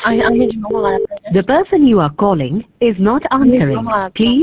Ang medyo mawala pa. The person you are calling is not answering. Please